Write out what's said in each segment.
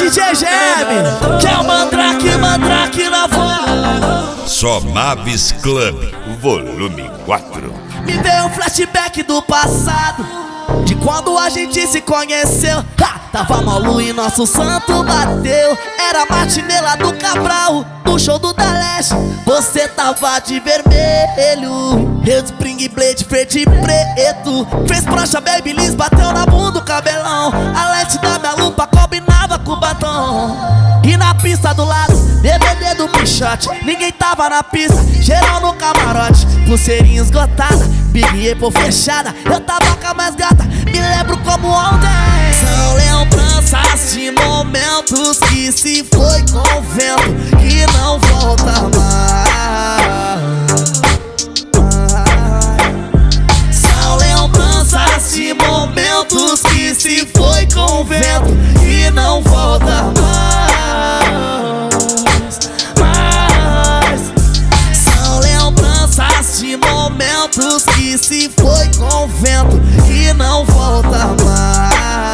DJ Geme, que é o Mandrake na voz. Só Mavis Club, volume 4. Me veio um flashback do passado, de quando a gente se conheceu. Tava malu e nosso santo bateu. Era matinê lá do Cabral, no show do Deleste. Você tava de vermelho, eu de Spring Blade verde e preto. Fez prancha Babyliss, bateu na bunda o cabelão. A lente da minha lupa combinava com o batom. E na pista do lado, DVD do Pichote. Ninguém tava na pista, geral no camarote. Pulseirinha esgotada, Big Apple fechada. Eu tava com a mais gata, me lembro como ontem. São lembranças de momentos que se foi com o vento, que não volta mais. São lembranças de momentos que se foi com o vento, que não volta mais. São lembranças de momentos que se foi com o vento, que não volta mais.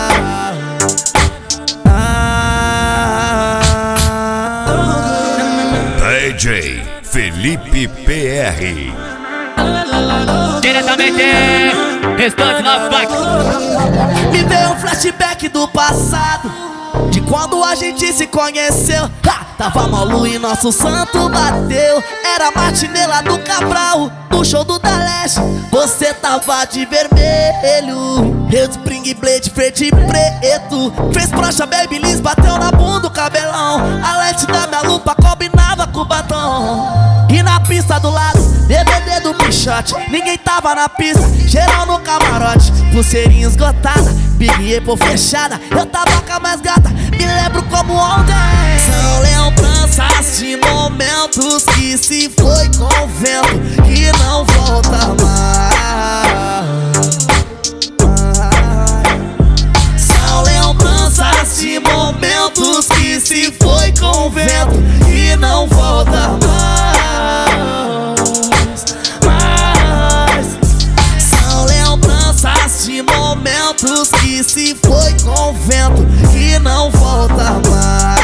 DJ Felipe PR. Diretamente, restante na faca. Me veio um flashback do passado, de quando a gente se conheceu. Tava malu e nosso santo bateu. Era matinê lá do Cabral, no show do Deleste. Você tava de vermelho, eu de Spring Blade verde e preto. Fez prancha Babyliss, bateu na bunda o cabelão. A lente da minha lupa combinava com o batom. E na pista do lado, DVD do Pichote. Ninguém tava na pista, geral no camarote. Pulseirinha esgotada, Big Apple fechada. Eu tava com a mais gata, me lembro como ontem. São lembranças de momentos que se foi com o vento, que não volta mais. São lembranças de momentos que se foi com o vento, que não volta mais. São lembranças de momentos que se foi com o vento, que não volta mais.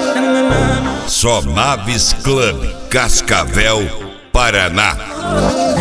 Só Mavis Club, Cascavel, Paraná.